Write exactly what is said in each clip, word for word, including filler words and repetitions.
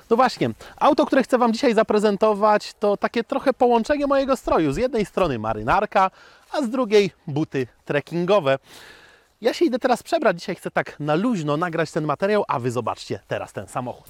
No właśnie, auto, które chcę Wam dzisiaj zaprezentować, to takie trochę połączenie mojego stroju. Z jednej strony marynarka, a z drugiej buty trekkingowe. Ja się idę teraz przebrać, dzisiaj chcę tak na luźno nagrać ten materiał, a Wy zobaczcie teraz ten samochód.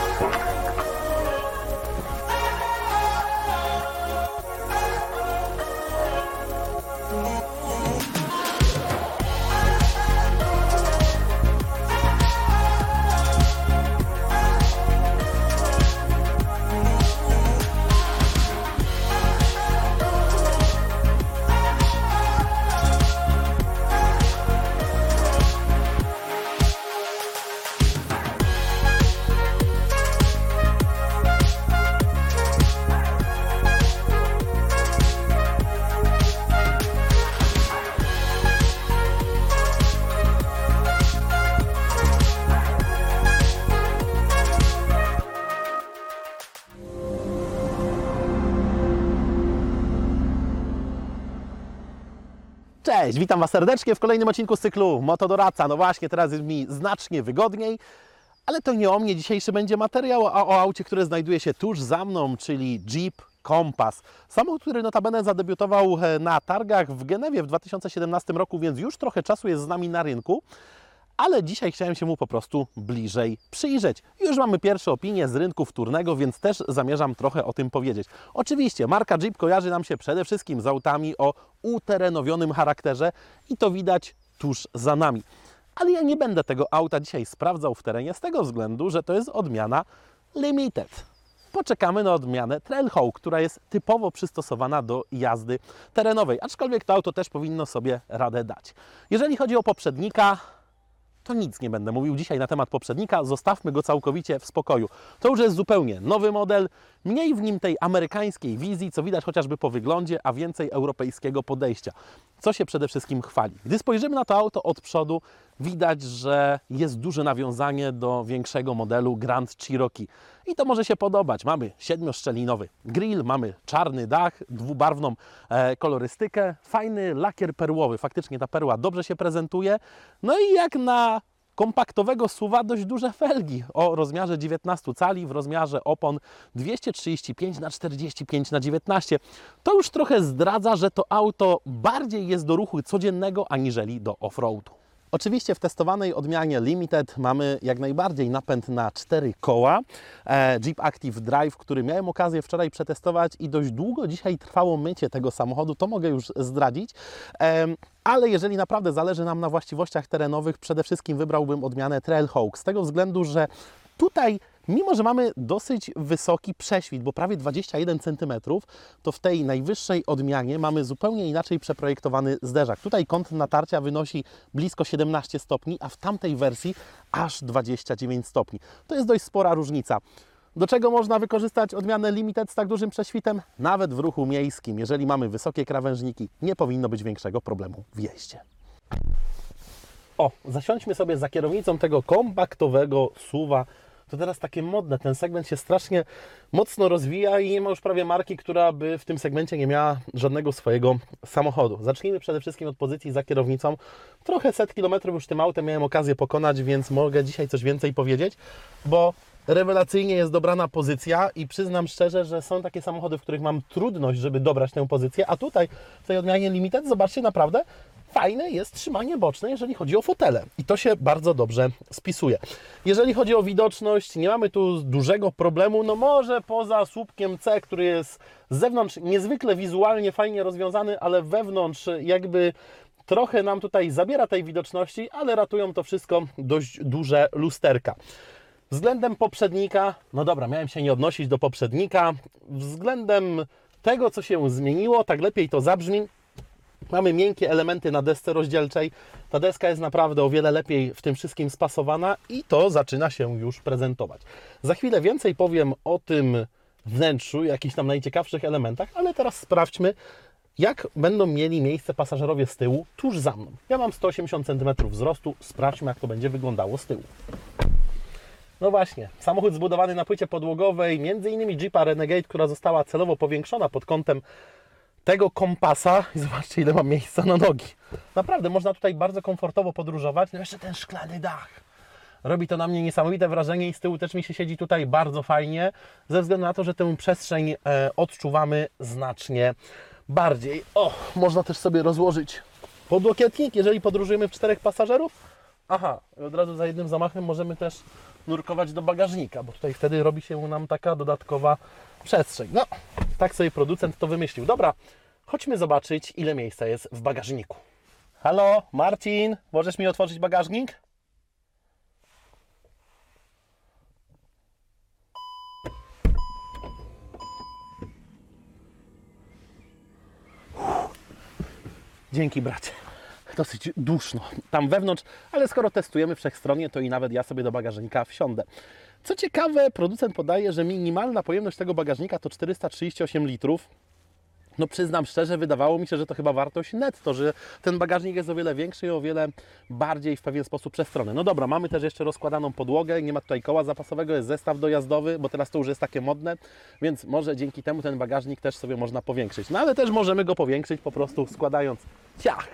Cześć, witam Was serdecznie w kolejnym odcinku z cyklu Motodoradca. No właśnie, teraz jest mi znacznie wygodniej, ale to nie o mnie dzisiejszy będzie materiał, a o aucie, które znajduje się tuż za mną, czyli Jeep Compass. Samochód, który notabene zadebiutował na targach w Genewie w dwa tysiące siedemnastym roku, więc już trochę czasu jest z nami na rynku. Ale dzisiaj chciałem się mu po prostu bliżej przyjrzeć. Już mamy pierwsze opinie z rynku wtórnego, więc też zamierzam trochę o tym powiedzieć. Oczywiście marka Jeep kojarzy nam się przede wszystkim z autami o uterenowionym charakterze i to widać tuż za nami. Ale ja nie będę tego auta dzisiaj sprawdzał w terenie z tego względu, że to jest odmiana Limited. Poczekamy na odmianę Trailhawk, która jest typowo przystosowana do jazdy terenowej, aczkolwiek to auto też powinno sobie radę dać. Jeżeli chodzi o poprzednika, to nic nie będę mówił dzisiaj na temat poprzednika, zostawmy go całkowicie w spokoju. To już jest zupełnie nowy model, mniej w nim tej amerykańskiej wizji, co widać chociażby po wyglądzie, a więcej europejskiego podejścia, co się przede wszystkim chwali. Gdy spojrzymy na to auto od przodu, widać, że jest duże nawiązanie do większego modelu Grand Cherokee. I to może się podobać. Mamy siedmioszczelinowy grill, mamy czarny dach, dwubarwną e, kolorystykę, fajny lakier perłowy. Faktycznie ta perła dobrze się prezentuje. No i jak na kompaktowego suwa dość duże felgi o rozmiarze dziewiętnaście cali, w rozmiarze opon dwieście trzydzieści pięć na czterdzieści pięć na dziewiętnaście. To już trochę zdradza, że to auto bardziej jest do ruchu codziennego aniżeli do offroadu. Oczywiście w testowanej odmianie Limited mamy jak najbardziej napęd na cztery koła. Jeep Active Drive, który miałem okazję wczoraj przetestować i dość długo dzisiaj trwało mycie tego samochodu, to mogę już zdradzić. Ale jeżeli naprawdę zależy nam na właściwościach terenowych, przede wszystkim wybrałbym odmianę Trailhawk. Z tego względu, że tutaj, mimo że mamy dosyć wysoki prześwit, bo prawie dwadzieścia jeden centymetrów, to w tej najwyższej odmianie mamy zupełnie inaczej przeprojektowany zderzak. Tutaj kąt natarcia wynosi blisko siedemnaście stopni, a w tamtej wersji aż dwadzieścia dziewięć stopni. To jest dość spora różnica. Do czego można wykorzystać odmianę Limited z tak dużym prześwitem? Nawet w ruchu miejskim. Jeżeli mamy wysokie krawężniki, nie powinno być większego problemu w jeździe. O, zasiądźmy sobie za kierownicą tego kompaktowego suwa. To teraz takie modne, ten segment się strasznie mocno rozwija i nie ma już prawie marki, która by w tym segmencie nie miała żadnego swojego samochodu. Zacznijmy przede wszystkim od pozycji za kierownicą. Trochę set kilometrów już tym autem miałem okazję pokonać, więc mogę dzisiaj coś więcej powiedzieć, bo rewelacyjnie jest dobrana pozycja i przyznam szczerze, że są takie samochody, w których mam trudność, żeby dobrać tę pozycję, a tutaj w tej odmianie Limited, zobaczcie, naprawdę fajne jest trzymanie boczne, jeżeli chodzi o fotele i to się bardzo dobrze spisuje. Jeżeli chodzi o widoczność, nie mamy tu dużego problemu, no może poza słupkiem C, który jest z zewnątrz niezwykle wizualnie fajnie rozwiązany, ale wewnątrz jakby trochę nam tutaj zabiera tej widoczności, ale ratują to wszystko dość duże lusterka. Względem poprzednika, no dobra, miałem się nie odnosić do poprzednika, względem tego, co się zmieniło, tak lepiej to zabrzmi, mamy miękkie elementy na desce rozdzielczej, ta deska jest naprawdę o wiele lepiej w tym wszystkim spasowana i to zaczyna się już prezentować. Za chwilę więcej powiem o tym wnętrzu, jakichś tam najciekawszych elementach, ale teraz sprawdźmy, jak będą mieli miejsce pasażerowie z tyłu tuż za mną. Ja mam sto osiemdziesiąt centymetrów wzrostu, sprawdźmy, jak to będzie wyglądało z tyłu. No właśnie, samochód zbudowany na płycie podłogowej, między innymi Jeepa Renegade, która została celowo powiększona pod kątem tego kompasa i zobaczcie, ile mam miejsca na nogi. Naprawdę można tutaj bardzo komfortowo podróżować. No jeszcze ten szklany dach. robi to na mnie niesamowite wrażenie i z tyłu też mi się siedzi tutaj bardzo fajnie, ze względu na to, że tę przestrzeń e, odczuwamy znacznie bardziej. O, można też sobie rozłożyć podłokietnik, jeżeli podróżujemy w czterech pasażerów. Aha, i od razu za jednym zamachem możemy też nurkować do bagażnika, bo tutaj wtedy robi się nam taka dodatkowa przestrzeń. No, tak sobie producent to wymyślił. Dobra, chodźmy zobaczyć, ile miejsca jest w bagażniku. Halo, Marcin, możesz mi otworzyć bagażnik? Dzięki, bracie. Dosyć duszno tam wewnątrz, ale skoro testujemy wszechstronnie, to i nawet ja sobie do bagażnika wsiądę. Co ciekawe, producent podaje, że minimalna pojemność tego bagażnika to czterysta trzydzieści osiem litrów. No przyznam szczerze, wydawało mi się, że to chyba wartość netto, że ten bagażnik jest o wiele większy i o wiele bardziej w pewien sposób przestronny. No dobra, mamy też jeszcze rozkładaną podłogę, nie ma tutaj koła zapasowego, jest zestaw dojazdowy, bo teraz to już jest takie modne, więc może dzięki temu ten bagażnik też sobie można powiększyć. No ale też możemy go powiększyć po prostu składając ciach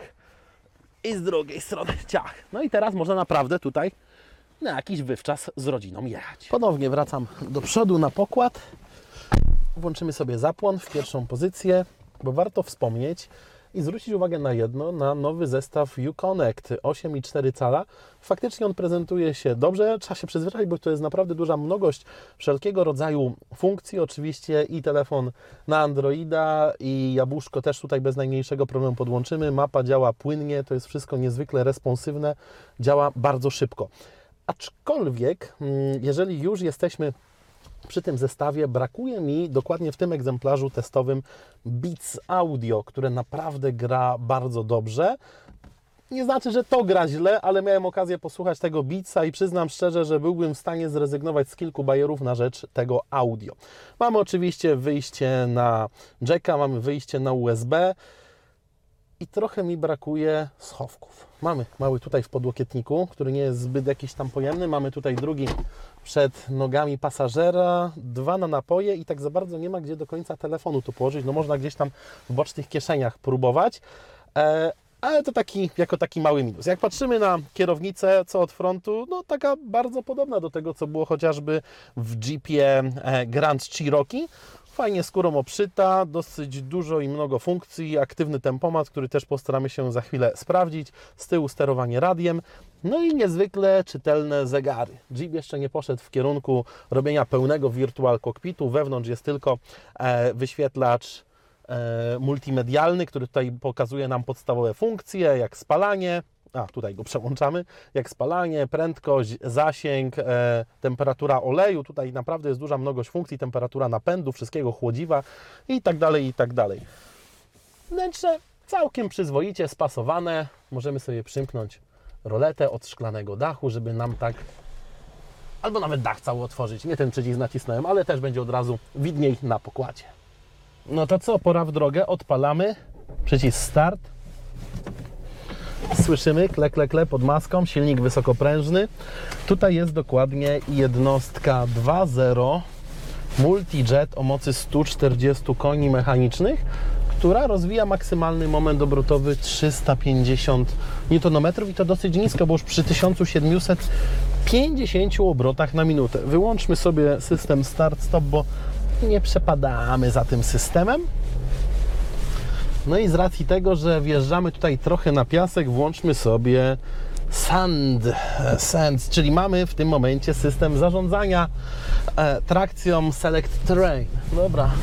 i z drugiej strony ciach. No i teraz można naprawdę tutaj na jakiś wywczas z rodziną jechać. Ponownie wracam do przodu na pokład. Włączymy sobie zapłon w pierwszą pozycję, bo warto wspomnieć i zwrócić uwagę na jedno, na nowy zestaw Uconnect osiem i cztery cala. Faktycznie on prezentuje się dobrze, trzeba się przyzwyczaić, bo to jest naprawdę duża mnogość wszelkiego rodzaju funkcji. Oczywiście i telefon na Androida, i jabłuszko też tutaj bez najmniejszego problemu podłączymy. Mapa działa płynnie, to jest wszystko niezwykle responsywne, działa bardzo szybko. Aczkolwiek, jeżeli już jesteśmy przy tym zestawie, brakuje mi dokładnie w tym egzemplarzu testowym Beats Audio, które naprawdę gra bardzo dobrze. Nie znaczy, że to gra źle, ale miałem okazję posłuchać tego Beatsa i przyznam szczerze, że byłbym w stanie zrezygnować z kilku bajerów na rzecz tego audio. Mamy oczywiście wyjście na jacka, mamy wyjście na U S B i trochę mi brakuje schowków. Mamy mały tutaj w podłokietniku, który nie jest zbyt jakiś tam pojemny. Mamy tutaj drugi przed nogami pasażera, dwa na napoje i tak za bardzo nie ma gdzie do końca telefonu tu położyć. No można gdzieś tam w bocznych kieszeniach próbować, e, ale to taki, jako taki mały minus. Jak patrzymy na kierownicę, co od frontu, no taka bardzo podobna do tego, co było chociażby w Jeepie Grand Cherokee. Fajnie skórą obszyta, dosyć dużo i mnogo funkcji, aktywny tempomat, który też postaramy się za chwilę sprawdzić, z tyłu sterowanie radiem, no i niezwykle czytelne zegary. Jeep jeszcze nie poszedł w kierunku robienia pełnego virtual cockpitu, wewnątrz jest tylko e, wyświetlacz e, multimedialny, który tutaj pokazuje nam podstawowe funkcje, jak spalanie, a tutaj go przełączamy, jak spalanie, prędkość, zasięg, e, temperatura oleju, tutaj naprawdę jest duża mnogość funkcji, temperatura napędu, wszystkiego, chłodziwa i tak dalej, i tak dalej. Wnętrze całkiem przyzwoicie spasowane, możemy sobie przymknąć roletę od szklanego dachu, żeby nam tak, albo nawet dach cały otworzyć, nie ten przycisk nacisnąłem, ale też będzie od razu widniej na pokładzie. No to co, pora w drogę, odpalamy, przycisk start. Słyszymy kle, kle, kle pod maską, silnik wysokoprężny. Tutaj jest dokładnie jednostka dwa zero Multijet o mocy stu czterdziestu koni mechanicznych, która rozwija maksymalny moment obrotowy trzysta pięćdziesiąt niutonometrów i to dosyć nisko, bo już przy tysiącu siedmiuset pięćdziesięciu obrotach na minutę. Wyłączmy sobie system start-stop, bo nie przepadamy za tym systemem. No i z racji tego, że wjeżdżamy tutaj trochę na piasek, włączmy sobie Sand, Sand, czyli mamy w tym momencie system zarządzania e, trakcją Select Terrain. Dobra.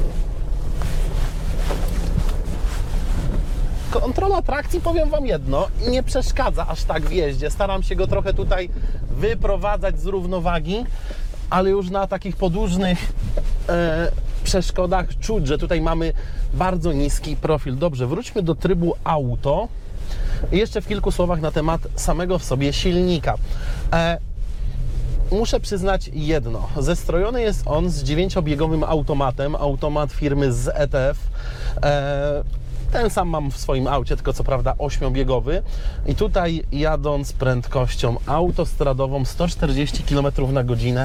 Kontrola trakcji, powiem Wam jedno, nie przeszkadza aż tak w jeździe. Staram się go trochę tutaj wyprowadzać z równowagi, ale już na takich podłużnych e, przeszkodach czuć, że tutaj mamy bardzo niski profil. Dobrze, wróćmy do trybu auto i jeszcze w kilku słowach na temat samego w sobie silnika. E, muszę przyznać jedno, zestrojony jest on z dziewięciobiegowym automatem, automat firmy Z E T F. E, ten sam mam w swoim aucie, tylko co prawda ośmiobiegowy i tutaj jadąc prędkością autostradową sto czterdzieści kilometrów na godzinę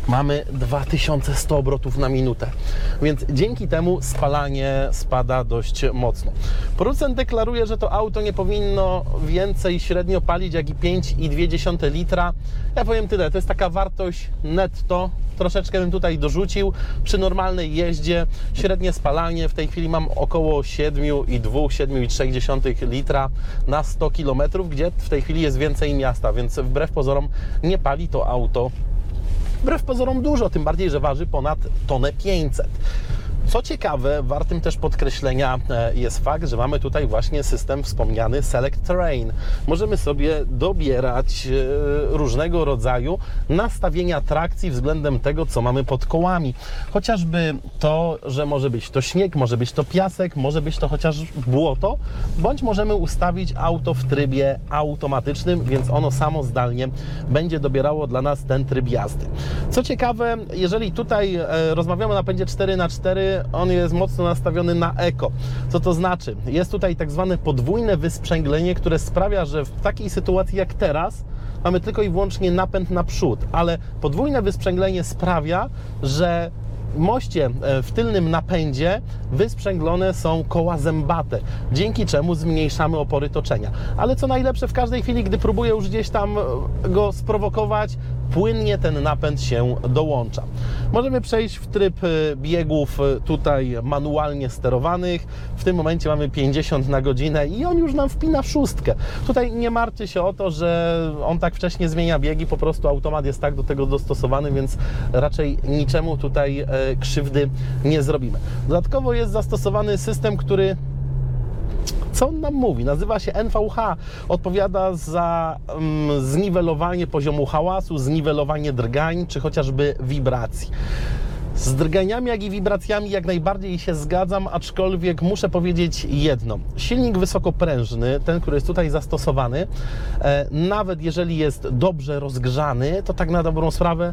mamy dwa tysiące sto obrotów na minutę, więc dzięki temu spalanie spada dość mocno. Producent deklaruje, że to auto nie powinno więcej średnio palić jak i pięć i dwie dziesiąte litra. Ja powiem tyle, to jest taka wartość netto, troszeczkę bym tutaj dorzucił. Przy normalnej jeździe średnie spalanie w tej chwili mam około siedem i dwa, siedem i trzy dziesiątych litra na sto kilometrów, gdzie w tej chwili jest więcej miasta, więc wbrew pozorom nie pali to auto wbrew pozorom dużo, tym bardziej, że waży ponad tonę pięćset. Co ciekawe, wartym też podkreślenia jest fakt, że mamy tutaj właśnie system wspomniany Select Terrain. Możemy sobie dobierać różnego rodzaju nastawienia trakcji względem tego, co mamy pod kołami. Chociażby to, że może być to śnieg, może być to piasek, może być to chociaż błoto, bądź możemy ustawić auto w trybie automatycznym, więc ono samo zdalnie będzie dobierało dla nas ten tryb jazdy. Co ciekawe, jeżeli tutaj rozmawiamy o napędzie cztery na cztery, on jest mocno nastawiony na eko. Co to znaczy? Jest tutaj tak zwane podwójne wysprzęglenie, które sprawia, że w takiej sytuacji jak teraz mamy tylko i wyłącznie napęd na przód, ale podwójne wysprzęglenie sprawia, że w moście w tylnym napędzie wysprzęglone są koła zębate, dzięki czemu zmniejszamy opory toczenia. Ale co najlepsze, w każdej chwili, gdy próbuję już gdzieś tam go sprowokować, płynnie ten napęd się dołącza. Możemy przejść w tryb biegów tutaj manualnie sterowanych. W tym momencie mamy pięćdziesiąt na godzinę i on już nam wpina w szóstkę. Tutaj nie martwcie się o to, że on tak wcześnie zmienia biegi, po prostu automat jest tak do tego dostosowany, więc raczej niczemu tutaj krzywdy nie zrobimy. Dodatkowo jest zastosowany system, który, co on nam mówi? Nazywa się N V H. Odpowiada za um, zniwelowanie poziomu hałasu, zniwelowanie drgań, czy chociażby wibracji. Z drganiami, jak i wibracjami jak najbardziej się zgadzam, aczkolwiek muszę powiedzieć jedno. Silnik wysokoprężny, ten, który jest tutaj zastosowany, e, nawet jeżeli jest dobrze rozgrzany, to tak na dobrą sprawę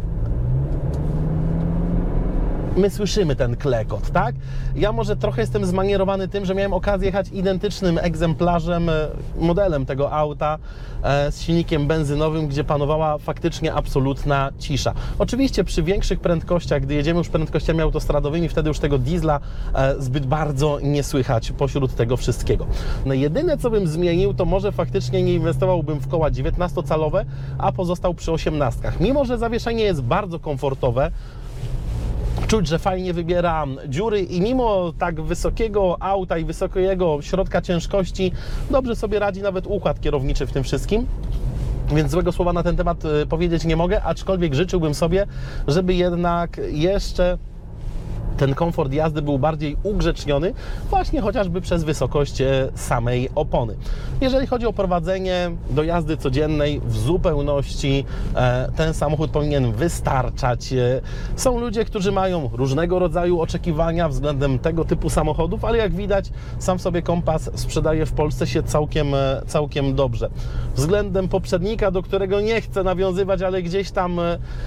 my słyszymy ten klekot, tak? Ja może trochę jestem zmanierowany tym, że miałem okazję jechać identycznym egzemplarzem, modelem tego auta z silnikiem benzynowym, gdzie panowała faktycznie absolutna cisza. Oczywiście przy większych prędkościach, gdy jedziemy już prędkościami autostradowymi, wtedy już tego diesla zbyt bardzo nie słychać pośród tego wszystkiego. No jedyne, co bym zmienił, to może faktycznie nie inwestowałbym w koła dziewiętnastocalowe, a pozostał przy osiemnastkach. Mimo że zawieszenie jest bardzo komfortowe, czuć, że fajnie wybiera dziury i mimo tak wysokiego auta i wysokiego środka ciężkości dobrze sobie radzi nawet układ kierowniczy w tym wszystkim. Więc złego słowa na ten temat powiedzieć nie mogę, aczkolwiek życzyłbym sobie, żeby jednak jeszcze ten komfort jazdy był bardziej ugrzeczniony, właśnie chociażby przez wysokość samej opony. Jeżeli chodzi o prowadzenie do jazdy codziennej, w zupełności ten samochód powinien wystarczać. Są ludzie, którzy mają różnego rodzaju oczekiwania względem tego typu samochodów, ale jak widać, sam sobie Kompas sprzedaje w Polsce się całkiem, całkiem dobrze. Względem poprzednika, do którego nie chcę nawiązywać, ale gdzieś tam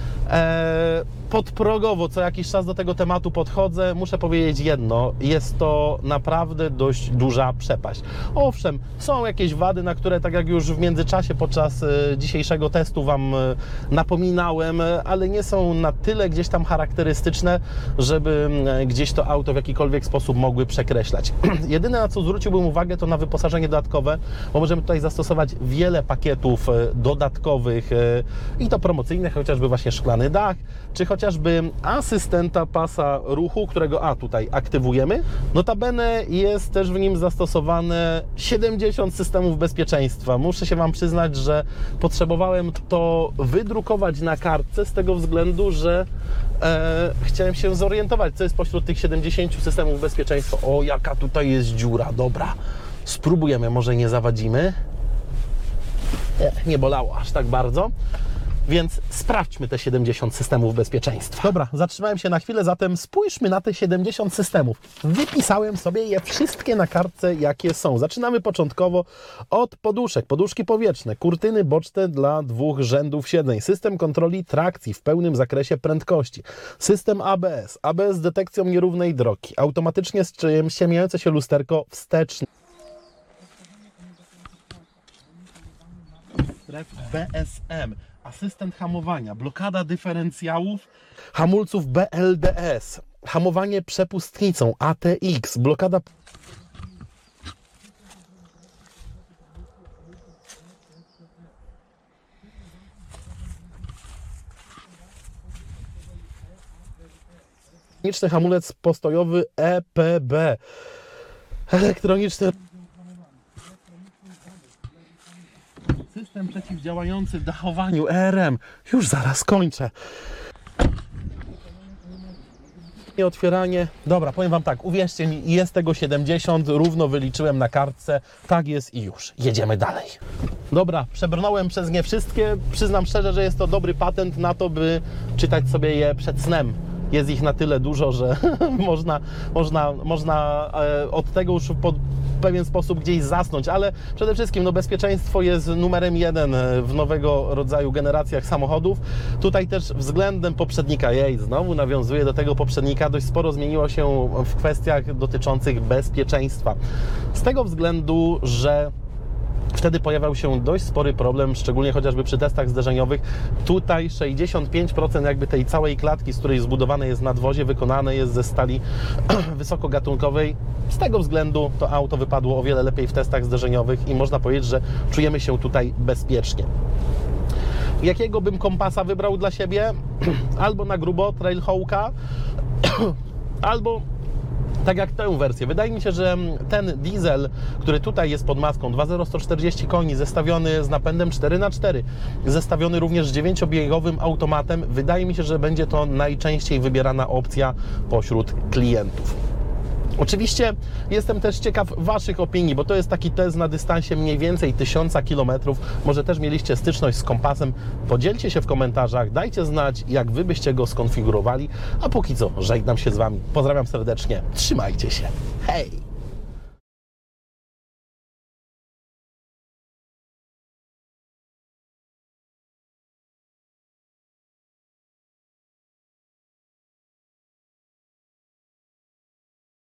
e, podprogowo co jakiś czas do tego tematu podchodzę, muszę powiedzieć jedno, jest to naprawdę dość duża przepaść. Owszem, są jakieś wady, na które tak jak już w międzyczasie podczas dzisiejszego testu Wam napominałem, ale nie są na tyle gdzieś tam charakterystyczne, żeby gdzieś to auto w jakikolwiek sposób mogły przekreślać. Jedyne, na co zwróciłbym uwagę, to na wyposażenie dodatkowe, bo możemy tutaj zastosować wiele pakietów dodatkowych i to promocyjnych, chociażby właśnie szklany dach, czy chociażby asystenta pasa ruchu, którego a tutaj aktywujemy. Notabene jest też w nim zastosowane siedemdziesiąt systemów bezpieczeństwa. Muszę się Wam przyznać, że potrzebowałem to wydrukować na kartce z tego względu, że e, chciałem się zorientować, co jest pośród tych siedemdziesięciu systemów bezpieczeństwa. O, jaka tutaj jest dziura, dobra. Spróbujemy, może nie zawadzimy. Nie, nie bolało aż tak bardzo. Więc sprawdźmy te siedemdziesiąt systemów bezpieczeństwa. Dobra, zatrzymałem się na chwilę, zatem spójrzmy na te siedemdziesiąt systemów. Wypisałem sobie je wszystkie na kartce, jakie są. Zaczynamy początkowo od poduszek. Poduszki powietrzne, kurtyny boczne dla dwóch rzędów siedzeń, system kontroli trakcji w pełnym zakresie prędkości, system A B S, A B S z detekcją nierównej drogi, automatycznie ściemniające się lusterko wsteczne, B S M, asystent hamowania, blokada dyferencjałów, hamulców B L D S, hamowanie przepustnicą A T X, blokada elektroniczny hamulec postojowy E P B, elektroniczny system przeciwdziałający w dachowaniu E R M. Już zaraz kończę. I otwieranie. Dobra, powiem Wam tak, uwierzcie mi, jest tego siedemdziesiąt, równo wyliczyłem na kartce. Tak jest i już. Jedziemy dalej. Dobra, przebrnąłem przez nie wszystkie. Przyznam szczerze, że jest to dobry patent na to, by czytać sobie je przed snem. Jest ich na tyle dużo, że można, można, można od tego już po pewien sposób gdzieś zasnąć, ale przede wszystkim no, bezpieczeństwo jest numerem jeden w nowego rodzaju generacjach samochodów. Tutaj też względem poprzednika, jej, znowu nawiązuję do tego poprzednika, dość sporo zmieniło się w kwestiach dotyczących bezpieczeństwa. Z tego względu, że wtedy pojawiał się dość spory problem, szczególnie chociażby przy testach zderzeniowych. Tutaj sześćdziesiąt pięć procent jakby tej całej klatki, z której zbudowane jest nadwozie, wykonane jest ze stali wysokogatunkowej. Z tego względu to auto wypadło o wiele lepiej w testach zderzeniowych i można powiedzieć, że czujemy się tutaj bezpiecznie. Jakiego bym kompasa wybrał dla siebie? Albo na grubo Trailhawka, albo tak jak tę wersję. Wydaje mi się, że ten diesel, który tutaj jest pod maską, dwa zero sto czterdzieści koni, zestawiony z napędem cztery na cztery, zestawiony również z dziewięciobiegowym automatem, wydaje mi się, że będzie to najczęściej wybierana opcja pośród klientów. Oczywiście jestem też ciekaw Waszych opinii, bo to jest taki test na dystansie mniej więcej tysiąca kilometrów. Może też mieliście styczność z kompasem. Podzielcie się w komentarzach, dajcie znać, jak Wy byście go skonfigurowali. A póki co żegnam się z Wami. Pozdrawiam serdecznie. Trzymajcie się. Hej!